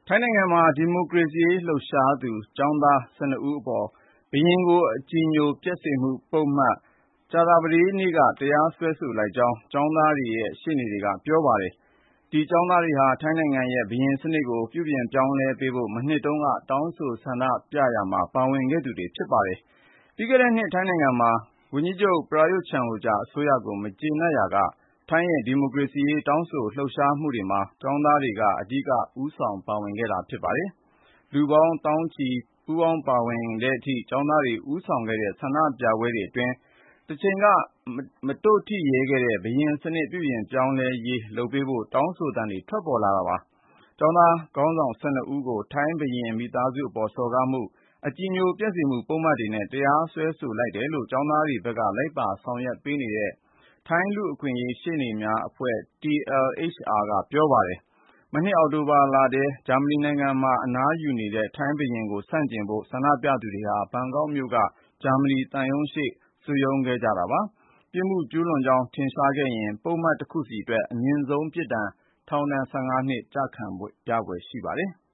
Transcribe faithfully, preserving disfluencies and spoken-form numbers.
ထိုင်းနိုင်ငံမှာ ဒီမိုကရေစီရေးလှုပ်ရှားသူ ကျောင်းသား ၁၂ ဦးအပေါ် ဘုရင်ကို အကြည်ညိုပျက်စေမှုပုဒ်မနဲ့ ကြာသပတေးနေ့က တရားစွဲဆိုလိုက်ကြောင်း ကျောင်းသားတွေရဲ့ ရှေ့နေတွေက ပြောပါတယ်။ ဒီကျောင်းသားတွေဟာ ထိုင်းနိုင်ငံရဲ့ ဘုရင်စနစ်ကို ပြုပြင်ပြောင်းလဲပေးဖို့ မနှစ်တုန်းက တောင်းဆိုဆန္ဒပြရာမှာ ပါဝင်ခဲ့သူတွေ ဖြစ်ပါတယ်။ ပြီးခဲ့တဲ့နှစ် ထိုင်းနိုင်ငံမှာ ဝန်ကြီးချုပ် ပရာယွတ် ချန်အိုချာ အစိုးရကို မကျေနပ်ရာက ထိုင်းရဲ့ ဒီမိုကရေစီရေး တောင်းဆိုလှုပ်ရှားမှုတွေမှာ ကျောင်းသားတွေက အဓိက ဦးဆောင်ပါဝင်ခဲ့တာ ဖြစ်ပါတယ်။ လူပေါင်း သောင်းချီ ပူးပေါင်းပါဝင်တဲ့အထိ ကျောင်းသားတွေ ဦးဆောင်ခဲ့တဲ့ ဆန္ဒပြပွဲတွေအတွင်း တချိန်က မတို့ထိရဲခဲ့တဲ့ ဘုရင်စနစ် ပြုပြင်ပြောင်းလဲရေး လုပ်ပေးဖို့ တောင်းဆိုသံတွေ ထွက်ပေါ်လာတာပါ။ ကျောင်းသားခေါင်းဆောင် ၁၂ ဦးကို ထိုင်းဘုရင်မိသားစုအပေါ် စော်ကားမှု၊ အကြည်ညိုပျက်စေမှု ပုဒ်မတွေနဲ့ တရားစွဲဆိုလိုက်တယ်လို့ ကျောင်းသားတွေဘက်က လိုက်ပါဆောင်ရွက်ပေးနေတဲ့ ထိုင်းလူ့အခွင့်အရေး ရှေ့နေများအဖွဲ့ T L H R က ပြောပါတယ်။ မနှစ် အောက်တိုဘာလထဲ ဂျာမနီနိုင်ငံမှာ အနားယူနေတဲ့ ထိုင်းဘုရင်ကို ဆန့်ကျင်ဖို့ ဆန္ဒပြသူတွေဟာ ဘန်ကောက်မြို့က ဂျာမနီသံရုံးရှေ့ စုရုံးခဲ့ကြတာပါ။ ပြစ်မှုကျူးလွန်ကြောင်း ထင်ရှားခဲ့ရင် ပုဒ်မတခုစီအတွက် အမြင့်ဆုံးပြစ်ဒဏ် ထောင်ဒဏ် ၁၅ နှစ် ကျခံရဖွယ်ရှိပါတယ်။